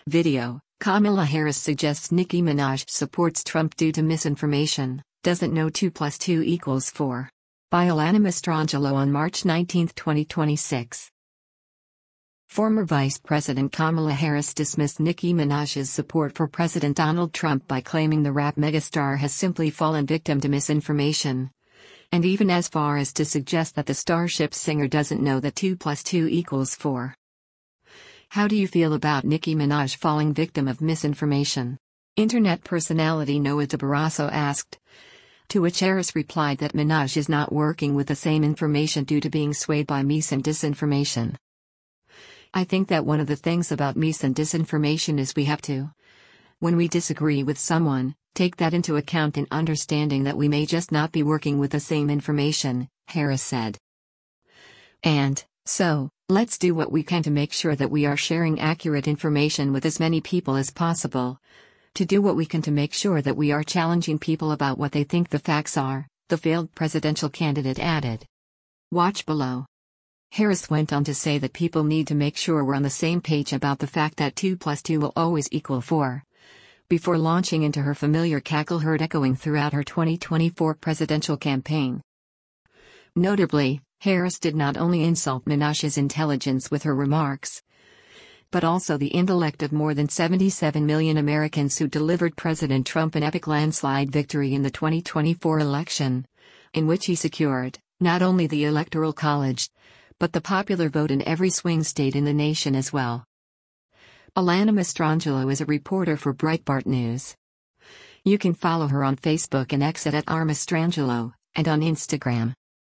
Video: Kamala Harris suggests Nicki Minaj supports Trump due to misinformation, doesn't know 2 + 2 = 4. By Alana Mastrangelo on March 19, 2026. Former Vice President Kamala Harris dismissed Nicki Minaj's support for President Donald Trump by claiming the rap megastar has simply fallen victim to misinformation, and even as far as to suggest that the Starship singer doesn't know that 2 + 2 = 4. How do you feel about Nicki Minaj falling victim of misinformation? Internet personality Noah de Barrasso asked. To which Harris replied that Minaj is not working with the same information due to being swayed by mis and disinformation. I think that one of the things about mis and disinformation is we have to, when we disagree with someone, take that into account in understanding that we may just not be working with the same information, Harris said. And so, let's do what we can to make sure that we are sharing accurate information with as many people as possible. To do what we can to make sure that we are challenging people about what they think the facts are, the failed presidential candidate added. Watch below. Harris went on to say that people need to make sure we're on the same page about the fact that 2 + 2 will always equal 4. Before launching into her familiar cackle heard echoing throughout her 2024 presidential campaign. Notably, Harris did not only insult Minaj's intelligence with her remarks, but also the intellect of more than 77 million Americans who delivered President Trump an epic landslide victory in the 2024 election, in which he secured, not only the Electoral College, but the popular vote in every swing state in the nation as well. Alana Mastrangelo is a reporter for Breitbart News. You can follow her on Facebook and X at @rmastrangelo, and on Instagram.